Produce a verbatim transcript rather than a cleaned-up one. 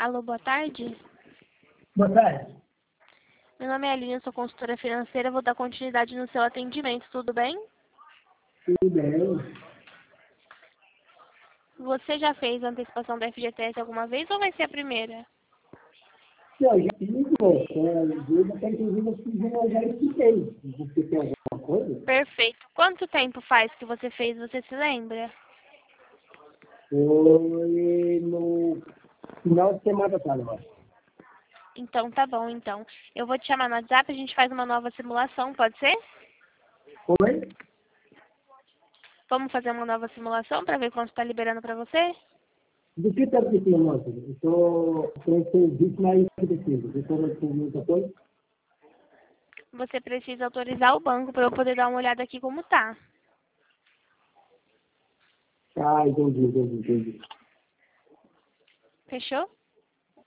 Alô, boa tarde. Boa tarde. Meu nome é Aline, eu sou consultora financeira, vou dar continuidade no seu atendimento, tudo bem? Tudo bem? Você já fez a antecipação da F G T S alguma vez ou vai ser a primeira? Não, já fiz um pouco. Eu até inclusive eu fiz uma já expliquei. Você tem alguma coisa? Perfeito. Quanto tempo faz que você fez, você se lembra? Foi no final de semana passada, eu acho. Então tá bom, então. Eu vou te chamar no WhatsApp, a gente faz uma nova simulação, pode ser? Foi? Vamos fazer uma nova simulação para ver quanto está liberando para você? Do que está precisando, moça? Eu estou com serviço mais preciso. Você não tem muita coisa? Você precisa autorizar o banco para eu poder dar uma olhada aqui como tá. Ah, entendi, entendi, entendi. Fechou?